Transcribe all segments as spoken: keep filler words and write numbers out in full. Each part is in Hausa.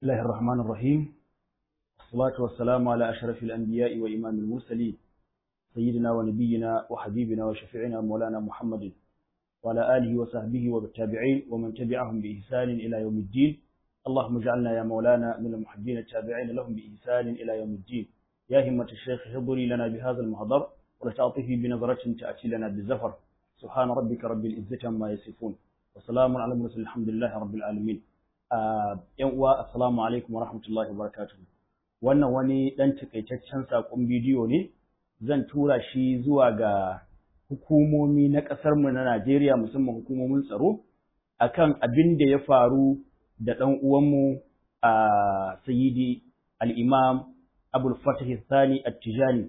بسم الله الرحمن الرحيم والصلاة والسلام على أشرف الأنبياء وإمام المرسلين سيدنا ونبينا وحبيبنا وشفيعنا مولانا محمد وعلى آله وصحبه والتابعين ومن تبعهم بإحسان إلى يوم الدين اللهم اجعلنا يا مولانا من المحبين التابعين لهم بإحسان إلى يوم الدين يا همة الشيخ حضري لنا بهذا المحضر ولتعطفي بنظرة تأتي لنا بالزفر سبحان ربك رب العزة عما يصفون وسلام على المرسلين الحمد لله رب العالمين. ‘Yan uwa, assalamu alaikum wa rahmatullahi wa barakatuhu. Wannan wani ɗan takaitaccen saƙon bidiyo ne, zan tura shi zuwa ga hukumomi na ƙasarmu na Najeriya, musamman hukumomin tsaro, akan abin da ya faru da ɗan uwanmu a Sayyidi al'imam Abul Fatih Thani At-Tijani.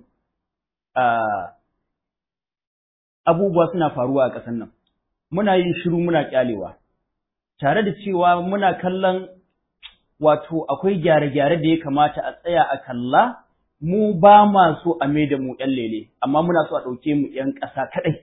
Abubuwa suna faruwa a ƙasar nan, muna yin shiru muna ƙyalewa. Tare da cewa muna kallon wato akwai gyare-gyare da ya kamata a tsaya a kalla, mu ba ma so a mai da mu ‘yan lele, amma muna so a ɗauke mu ‘yan ƙasa kaɗai.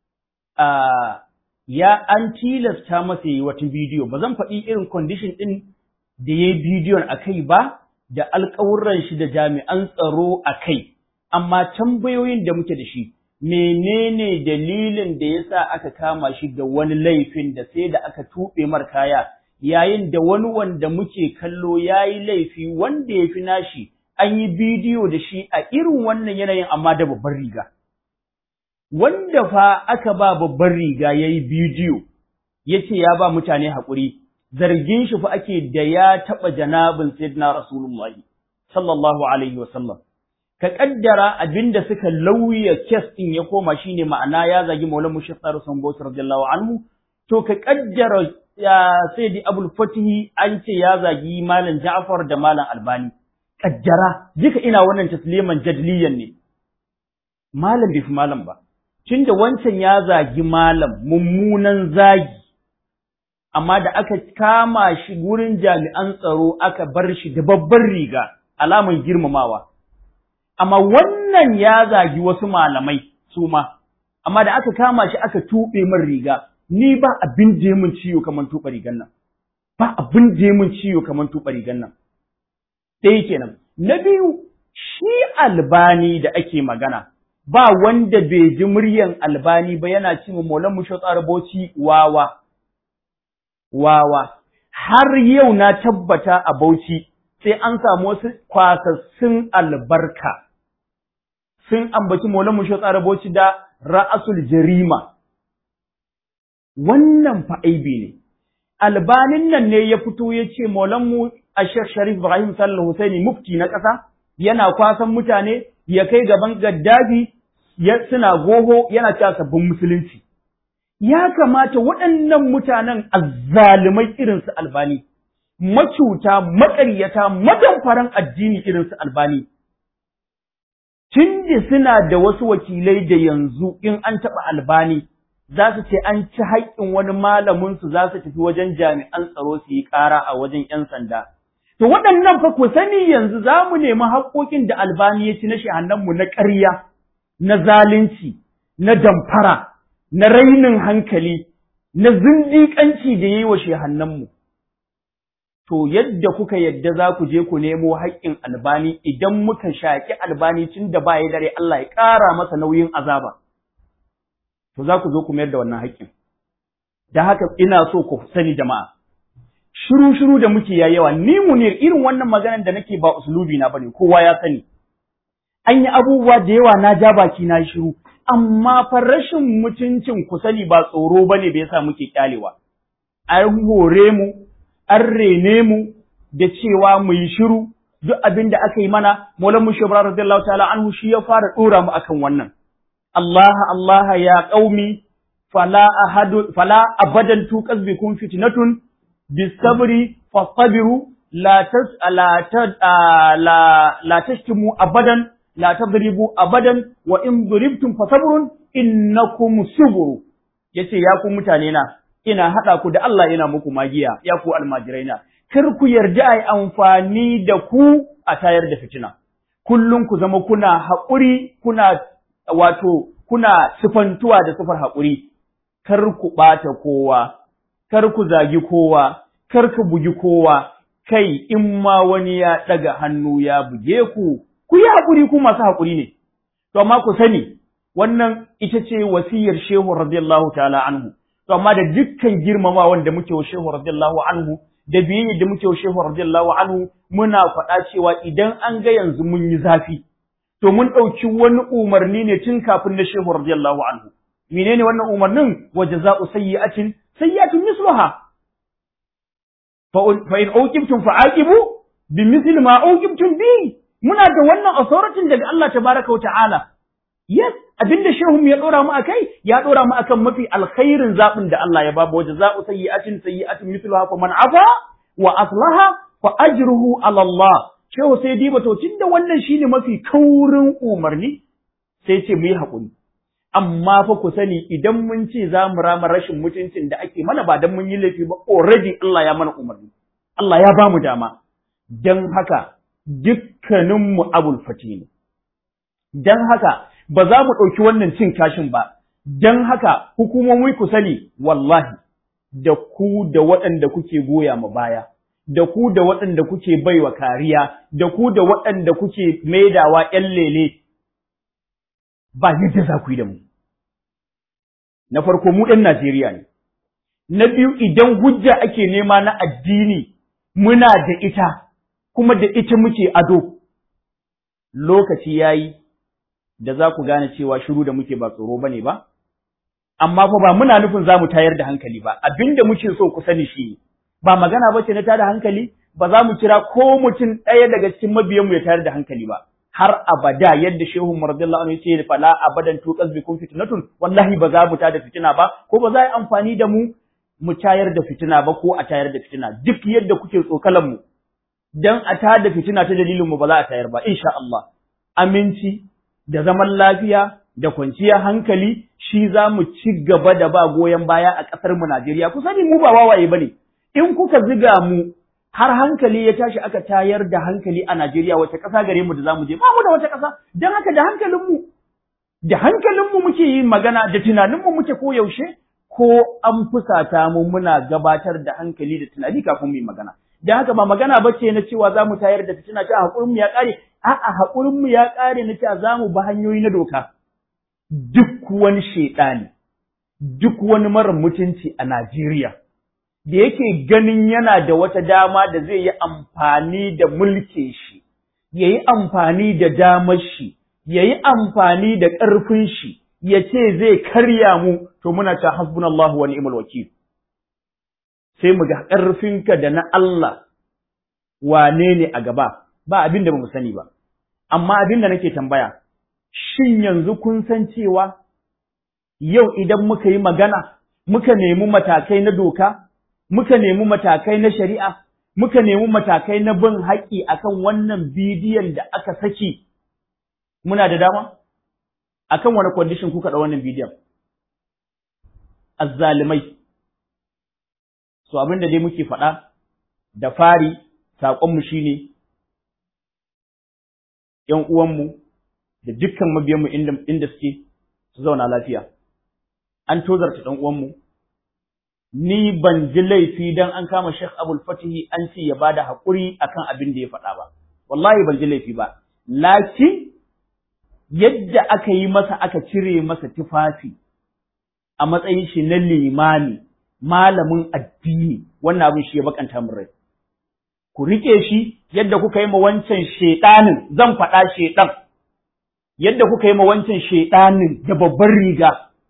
Ya an tilasta masa yi wata bidiyo, ba zan faɗi irin condition ɗin da ya yi bidiyon a kai ba, da alƙawurran shi da jami'an tsaro a kai, amma tambayoyin da muke da shi, menene dalilin da yasa aka kama shi da wani laifin da sai da aka tuɓe mar kaya yayin da wani wanda muke kallo yayi laifi wanda ya fi nashi an yi bidiyo da shi a irin wannan yanayin amma da babbar riga wanda fa aka ba babbar riga yayi bidiyo yace ya ba mutane haƙuri zargin shi fa ake da ya taɓa janabin sayyidina rasulullahi sallallahu alaihi wasallam ka kaddara abinda suka lauya kes din ya koma shine ma'ana ya zagi Maulana Mushafar Sambo radiyallahu anhu to ka kaddara ya Sayyidi Abul Fatih an ce ya zagi Malam Ja'far da Malam Albani kaddara duka ina wannan tasliman jadliyan ne malam bai fi malam ba tunda wancan ya zagi malam mummunan zagi amma da aka kama shi gurin jami'an tsaro aka bar shi da babbar riga alaman girmamawa amma wannan ya zagi wasu malamai su ma, amma da aka kama shi aka tuɓe min riga, ni ba abin da ya mun ciwo kamar tuɓe rigan nan, ba abin da ya mun ciwo kamar tuɓe rigan nan. Ɗaya kenan. Na biyu, shi albani da ake magana, ba wanda bai ji muryan albani ba yana ce ma Maulan Mushatsar Bauchi wawa. Wawa. Har yau na tabbata a Bauchi sai an samu wasu kwasassun albarka. Sun ambaci Maulan Musho Tsaraboci da ra'asul jarima. Wannan fa aibi ne. Albanin nan ne ya fito ya ce Maulan mu Ashek Sharif Ibrahim Sallallahu Husaini mufti na ƙasa yana kwasan mutane ya kai gaban Gaddafi ya suna goho yana cewa sabbin musulunci. Ya kamata waɗannan mutanen azzalumai irin su Albani, macuta, maƙaryata, madamfaran addini irin su Albani. Tunda suna da wasu wakilai da yanzu in an taɓa Albani za su ce an ci haƙƙin wani malaminsu za su tafi wajen jami'an tsaro su yi ƙara a wajen ‘yan sanda. To waɗannan fa ku sani yanzu za mu nemi haƙƙoƙin da Albani ya ci na shehannanmu na ƙarya, na zalunci, na damfara, na rainin hankali, na zindiƙanci da ya yi wa shehannanmu. To yadda kuka yadda za ku je ku nemo haƙƙin Albani idan muka shaƙi Albani tun da ba ya dare Allah ya ƙara masa nauyin azaba. To za ku zo ku mayar da wannan haƙƙin. Da haka ina so ku sani jama'a. Shiru shiru da muke ya yawa ni mu ne irin wannan maganar da nake ba usulubi na bane kowa ya sani. An yi abubuwa da yawa na ja baki na shiru amma fa rashin mutuncin ku sani ba tsoro bane da yasa muke kyalewa. An hore mu an rene mu da cewa mu yi shiru duk abin da aka yi mana Maulan Mushabbar radiyallahu ta'ala anhu shi ya fara dora mu akan wannan Allah Allah ya qaumi fala ahadu fala abadan tuqas bikum fitnatun bisabri fasabiru la tas la la la tashtumu abadan la tadribu abadan wa in duribtum fasabrun innakum suburu yace ya ku mutane na ina haɗa ku da Allah ina muku magiya ya ku almajiraina kar ku yarda ai amfani da ku a tayar da fitina kullum ku zama kuna haƙuri kuna wato kuna sifantuwa da sifar haƙuri kar ku ɓata kowa kar ku zagi kowa kar ku bugi kowa kai in ma wani ya ɗaga hannu ya buge ku, ku yi haƙuri ku masu haƙuri ne. To amma ku sani, wannan ita ce wasiyar Shehu radiyallahu ta'ala anhu. To amma da dukkan girmama wanda muke wa Shehu radiyallahu anhu, da biyayya da muke wa Shehu radiyallahu anhu, muna faɗa cewa idan an ga yanzu mun yi zafi, to mun ɗauki wani umarni ne tun kafin na Shehu radiyallahu anhu. Menene wannan umarnin? Wa jaza'u sayyi'atin sayyi'atun misluha. Fa in uqibtum fa'aqibu bimithli ma uqibtum bi. Muna da wannan authority daga Allah tabaraka wa ta'ala. Yes, abinda shehu ya dora mu akai, ya dora mu akan mafi alkhairin zabin da Allah ya babu waje za'u sayyi'atin sayyi'atin mithluha fa man afa wa aslaha fa ajruhu ala Allah. Shehu sai diba to tunda wannan shine mafi kaurin umarni, sai ce mu yi hakuri. Amma fa ku sani idan mun ce za mu rama rashin mutuncin da ake mana ba dan mun yi laifi ba, already Allah ya mana umarni. Allah ya ba mu dama. Dan haka dukkaninmu abul fati ne. Dan haka ba za mu ɗauki wannan cin kashin ba, don haka hukumomi ku sani wallahi da ku da waɗanda kuke goya ma baya, da ku da waɗanda kuke baiwa kariya, da ku da waɗanda kuke maidawa ‘yan lele, ba yadda za ku yi da mu. Na farko mu ‘yan Najeriya ne, na biyu idan hujja ake nema na addini muna da ita, kuma da ita muke ado, lokaci ya yi da za ku gane cewa shiru da muke ba tsoro bane ba, amma fa ba muna nufin za mu tayar da hankali ba, abinda muke so ku sani shi ba magana ba ce na tada hankali, ba za mu kira ko mutum ɗaya daga cikin mabiyanmu ya tayar da hankali ba, har abada yadda shehu radiyallahu anhu ya ce fala abadan tuqas bikum fitnatun, wallahi ba za mu tada fitina ba, ko ba za a yi amfani da mu mu tayar da fitina ba ko a tayar da fitina, duk yadda kuke tsokalan mu dan a tada fitina ta dalilin mu ba za a tayar ba insha Allah. Aminci da zaman lafiya da kwanciyar hankali shi za mu ci gaba da ba goyon baya a ƙasar mu Najeriya. Ku sani mu ba wawaye bane. In kuka ziga mu har hankali ya tashi aka tayar da hankali a Najeriya, wace ƙasa gare mu da zamu je? Ba mu da wata ƙasa. Dan haka da hankalin mu da hankalin mu muke yin magana, da tunanin mu muke ko yaushe, ko an fusata mu muna gabatar da hankali da tunani kafin mu yi magana. Dan haka ba magana bace na cewa za mu tayar da fitina ta hakurin mu ya ƙare. A'a, haƙurinmu ya ƙare na cewa za mu bi hanyoyi na doka. Duk wani shaiɗani, duk wani mara mutunci a Najeriya, da yake ganin yana da wata dama da zai yi amfani da mulkin shi, ya yi amfani da damar shi, ya yi amfani da ƙarfin shi, ya ce zai karya mu, to muna ta hasbunallahu wa ni'mal wakil. Sai mu ga ƙarfinka da na Allah wane ne a gaba. Ba abin da ba mu sani ba, amma abin da nake tambaya, shin yanzu kun san cewa yau idan muka yi magana, muka nemi matakai na doka, muka nemi matakai na shari'a, muka nemi matakai na bin haƙƙi akan wannan bidiyon da aka saki, muna da dama? Akan wani condition kuka da wannan bidiyon? Azzalimai. So abin da dai muke faɗa da fari, saƙonmu shi ne, ‘yan uwanmu da dukkan mabiyanmu inda, inda suke su zauna lafiya. An tozarta ɗan uwanmu, ni ban ji laifi don an kama Sheikh Abul Fatihi an ce ya bada haƙuri akan abin da ya faɗa ba. Wallahi ban ji laifi ba. Lakin yadda aka yi masa aka cire masa tufafi a matsayin shi na limami, malamin addini, wannan abin shi ya bakanta min rai. Ku rike shi yadda kuka yi ma wancan shedanin, zan faɗa shedan, yadda kuka yi ma wancan shedanin da babbar riga.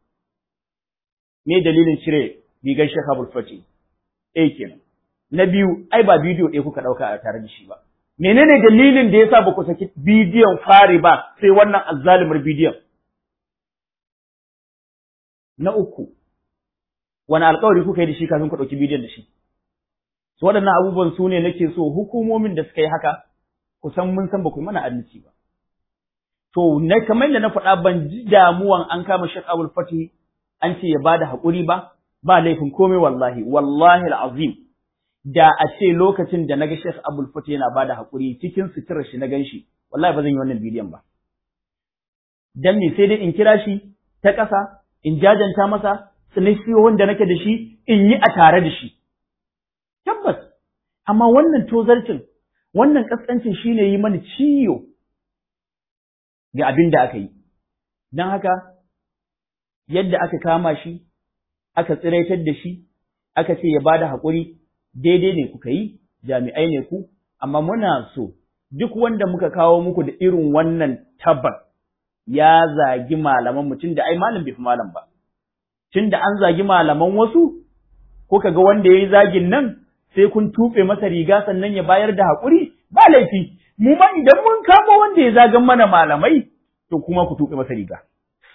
Me dalilin cire rigar Sheikh Abul Fati? Eh kenan. Na biyu, ai ba bidiyo ɗaya kuka ɗauka a tare da shi ba. Menene dalilin da yasa ba ku saki bidiyon fari ba sai wannan azzalimar bidiyon? Na uku, wani alƙawari kuka yi da shi kafin ku ɗauki bidiyon da shi? So waɗannan abubuwan su ne nake so hukumomin da suka yi haka kusan mun san ba ku yi mana adalci ba. To na kamar da na faɗa ban ji damuwan an kama Sheikh Abul Fatih an ce ya bada haƙuri ba, ba laifin komai wallahi, wallahi al'azim. Da a ce lokacin da naga Sheikh Abul Fatih yana bada haƙuri cikin suturar shi na ganshi, wallahi ba zan yi wannan bidiyon ba. Dan me sai dai in kira shi ta ƙasa, in jajanta masa, sannan wanda nake da shi in yi a tare da shi. Tabbas, amma wannan tozarcin, wannan ƙasƙancin shi ne yi mana ciyo ga abin da aka yi. Don haka, yadda aka kama shi, aka tsiraitar da shi, aka ce ya ba da haƙuri, daidai ne kuka yi, jami'ai ne ku, amma muna so duk wanda muka kawo muku da irin wannan tabbar ya zagi malaman mu, tunda ai malam bai fi malam ba. Tunda an zagi malaman wasu, ko kaga wanda ya yi zagin nan, sai kun tuɓe masa riga sannan ya bayar da haƙuri, ba laifi. Mu ma idan mun kamo wanda ya zagan mana malamai, to kuma ku tuɓe masa riga.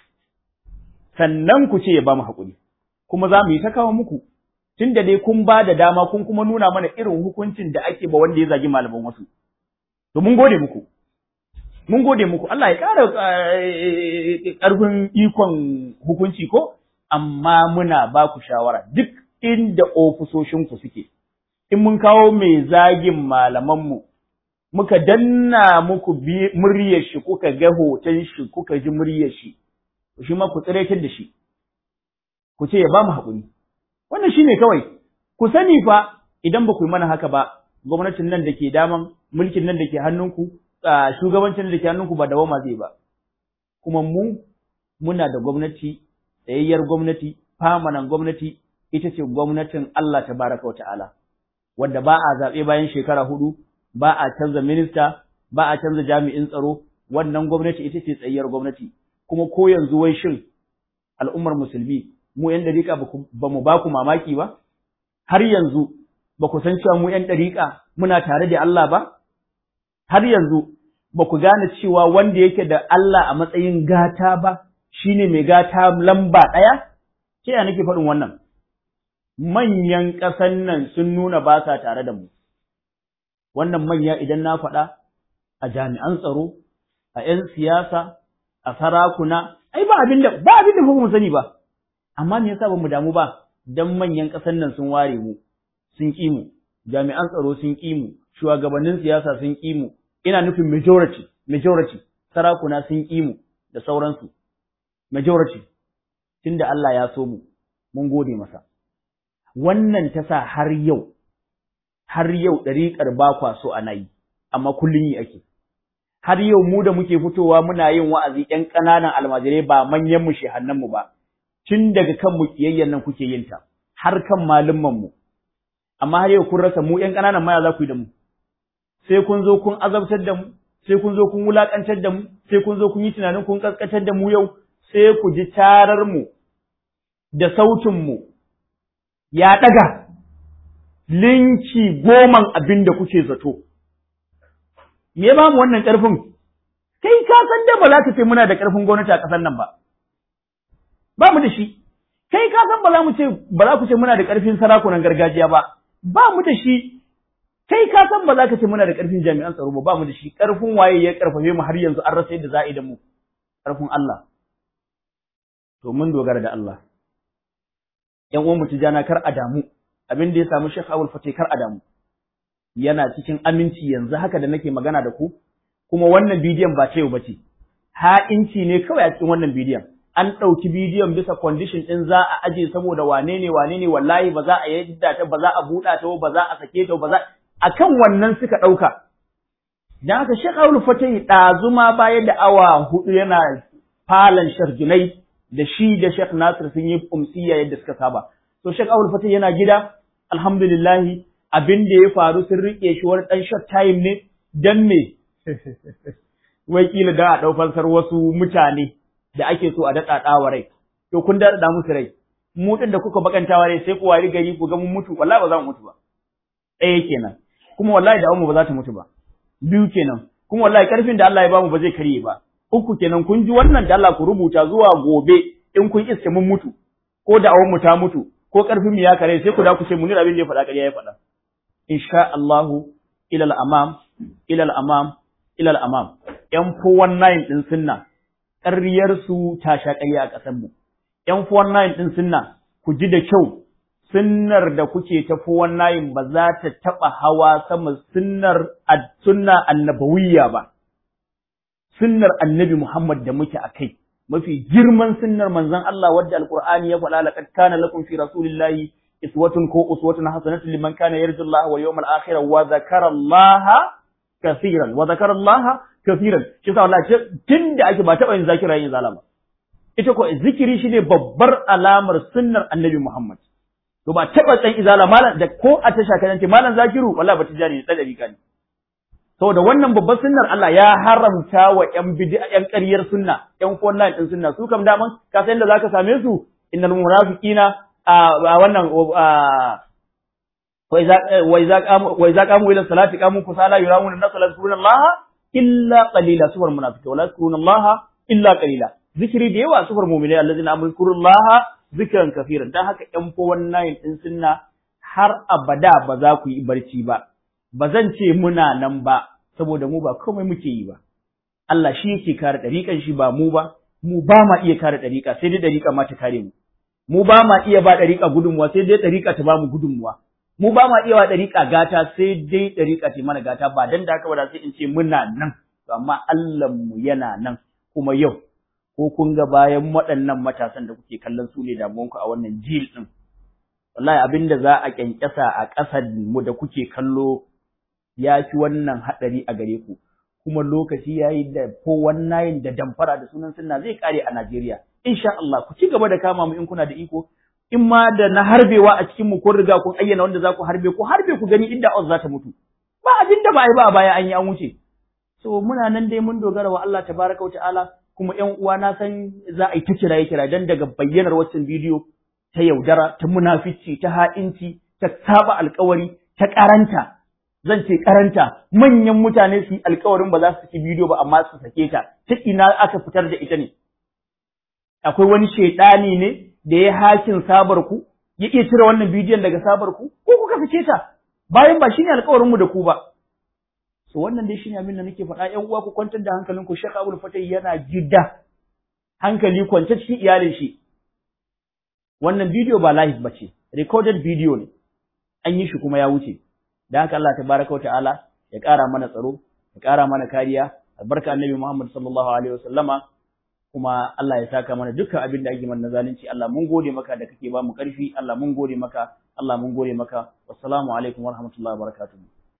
Sannan ku ce ya ba mu haƙuri, kuma za mu yi ta kawo muku, tun da dai kun ba da dama kun kuma nuna mana irin hukuncin da ake ba wanda ya zagi malaman wasu. To mun gode muku, mun gode muku, Allah ya ƙara ƙarfin ikon hukunci ko, amma muna ba ku shawara duk inda ofisoshinku suke. In mun kawo mai zagin malamanmu, muka danna muku muryar shi, kuka ga hoton shi, kuka ji muryar shi, shi ma ku tsiraitar da shi, ku ce ya ba mu haƙuri. Wannan shi ne kawai, ku sani fa idan ba ku yi mana haka ba, gwamnatin nan da ke daman, mulkin nan da ke hannunku, shugabancin da ke hannunku ba dawama zai ba. Kuma mu, muna da gwamnati, tsayayyar gwamnati, famanan gwamnati, ita ce gwamnatin Allah tabaraka wa ta'ala. Wanda ba a zaɓe bayan shekara hudu, ba a canza minista, ba a canza jami'in tsaro, wannan gwamnati ita ce tsayyar gwamnati. Kuma ko yanzu wai shin al'ummar musulmi, mu ‘yan ɗariƙa ba mu ba ku mamaki ba? Har yanzu ba ku san cewa mu ‘yan ɗariƙa muna tare da Allah ba? Har yanzu ba ku gane cewa wanda yake da Allah a matsayin gata ba, shi ne mai gata lamba ɗaya? Ce ya nake faɗin wannan? Manyan ƙasan nan sun nuna ba sa tare da mu. Wannan manya idan na faɗa a jami'an tsaro, a ‘yan siyasa, a sarakuna, ai ba abin da ba abin da mu sani ba. Amma me yasa ba mu damu ba? Dan manyan ƙasan nan sun ware mu, sun ƙi mu, jami'an tsaro sun ƙi mu, shugabannin siyasa sun ƙi mu. Ina nufin majority, majority, sarakuna sun ƙi mu da sauransu. Majority, tunda Allah ya so mu, mun gode masa. Wannan ta sa har yau, har yau ɗariƙar ba kwa so ana yi, amma kullum yi ake. Har yau mu da muke fitowa muna yin wa'azi ‘yan ƙananan almajirai ba manyan mu shehannanmu ba, tun daga kan mu ƙiyayyen nan kuke yin ta, har kan malummanmu. Amma har yau kun rasa mu ‘yan ƙananan maya za ku yi da mu. Sai kun zo kun azabtar da mu, sai kun zo kun wulaƙantar da mu, sai kun zo kun yi tunanin kun ƙasƙatar da mu yau, sai ku ji tarar mu da sautin mu ya ɗaga linki goman abin da kuke zato. Me ba mu wannan ƙarfin? Kai ka san da ba za ka ce muna da ƙarfin gwamnati a ƙasar nan ba. Ba mu da shi. Kai ka san ba za mu ce ba za ku ce muna da ƙarfin sarakunan gargajiya ba. Ba mu da shi. Kai ka san ba za ka ce muna da ƙarfin jami'an tsaro ba. Ba mu da shi. Ƙarfin waye ya ƙarfafe mu har yanzu an rasa yadda za a yi da mu. Ƙarfin Allah. To mun dogara da Allah. ‘Yan uwan mu tijana kar a damu. Abin da ya samu Sheikh Abdul Fatih kar a damu. Yana cikin aminci yanzu haka da nake magana da ku, kuma wannan bidiyon ba ce ba ce, ha'inci ne kawai a cikin wannan bidiyon. An ɗauki bidiyon bisa condition ɗin za a aje saboda wane ne wane ne wallahi ba za a yadda ta ba za a buɗa ta ba za a sake ta ba za a kan wannan suka ɗauka. Dan haka Sheikh Abdul Fatih ɗazuma bayan da awa hudu yana falan Sheikh Junai da shi da Sheikh Nasir sun yi umsiya yadda suka saba. To Sheikh Abdul Fatih yana gida, alhamdulillah abin da ya faru sun riƙe shi wani ɗan short time ne don me wai kila da a ɗau fansar wasu mutane da ake so a daɗa ɗawa rai to kun daɗa musu rai mu ɗin da kuka bakantawa rai sai ku wari gari ku ga mun mutu wallahi ba za mu mutu ba ɗaya kenan kuma wallahi da mu ba za ta mutu ba biyu kenan kuma wallahi ƙarfin da Allah ya bamu ba zai karye ba uku kenan kun ji wannan da Allah ku rubuta zuwa gobe in kun iske mun mutu ko da awon mu ta mutu ko ƙarfin mu ya kare sai ku da ku ce mun abin da ya faɗa ƙarya ya faɗa insha Allahu ila al-amam ila al-amam ila al-amam yan four nineteen din sunna ƙaryar su ta sha ƙarya a ƙasar mu yan four nineteen din sunna ku ji da kyau sunnar da kuke ta four nineteen ba za ta taba hawa sama sunnar sunna annabawiyya ba sunnar annabi Muhammad da muke akai mafi girman sunnar manzon Allah wadda alqur'ani ya faɗa laqad kana lakum fi rasulillahi iswatun ko uswatun hasanatun liman kana yarju Allah wal yawmal akhir wa dhakara Allah kaseeran wa dhakara Allah kaseeran shi sa wallahi tunda ake ba taba yin zakira yin zalama ita ko zikiri shine babbar alamar sunnar Annabi Muhammad to ba taba tsan izala malam da ko a tasha kan ce malam zakiru wallahi ba tijari da dariƙa ne saboda wannan babbar sunnar Allah ya haramta wa ƴan bid'a ƴan ƙaryar sunna ƴan online din sunna su kam daman ka san inda zaka same su innal munafiqina a wannan wa iza wa iza qamu wa iza qamu ila salati qamu kusala yuramuna an-nasa la yazkuruna Allah illa qalila sufar munafiqun wala yazkuruna Allah illa qalila zikiri da yawa sufar mu'minai allazina amanu zkurullaha zikran kafiran dan haka ƴan fo wannan din sunna har abada ba za ku yi barci ba ba zan ce muna nan ba saboda mu ba komai muke yi ba Allah shi yake kare dariƙan shi ba mu ba mu ba ma iya kare dariƙa sai dai dariƙa ma ta kare mu mu ba ma iya ba dariƙa gudunmuwa sai dai dariƙa ta ba mu gudunmuwa mu ba ma iya wa dariƙa gata sai dai dariƙa ta mana gata ba dan da haka ba da sai in ce muna nan to amma Allah mu yana nan kuma yau ko kun ga bayan waɗannan matasan da kuke kallon su ne damuwanku a wannan jil din wallahi abinda za a kyankyasa a ƙasar mu da kuke kallo ya fi wannan haɗari a gare ku kuma lokaci yayi da ko wannan da damfara da sunan sunna zai kare a Najeriya insha Allah ku ci gaba da kama mu in kuna da iko in ma da na harbewa a cikin mu kun riga kun ayyana wanda za ku harbe ku harbe ku gani inda Allah za ta mutu ba abin da ba yi ba a baya an yi an wuce so muna nan dai mun dogara wa Allah tabaraka wa ta'ala kuma ƴan uwa na san za a yi ta kiraye kira dan daga bayyanar waccan bidiyo ta yaudara ta munafici ta ha'inci ta saba alƙawari ta karanta zan ce karanta manyan mutane su yi alƙawarin ba za su saki bidiyo ba amma su sake ta ta ina aka fitar da ita ne akwai wani shaidani ne da ya hakin sabar ku ya iya cire wannan bidiyon daga sabar ku ko kuka fice ta bayan ba shine alƙawarin mu da ku ba so wannan dai shine abin da nake faɗa ƴan uwa ku kwantar da hankalinku Sheikh Abdul Fatah yana gida hankali kwance cikin iyalin shi wannan bidiyo ba live bace recorded video ne an yi shi kuma ya wuce da haka Allah tabaraka wa ta'ala ya ƙara mana tsaro ya ƙara mana kariya albarka annabi Muhammad sallallahu alaihi wasallama kuma Allah ya saka mana dukkan abin da ake mana zalunci Allah mun gode maka da kake ba mu ƙarfi Allah mun gode maka Allah mun gode maka wassalamu alaikum warahmatullahi wabarakatuh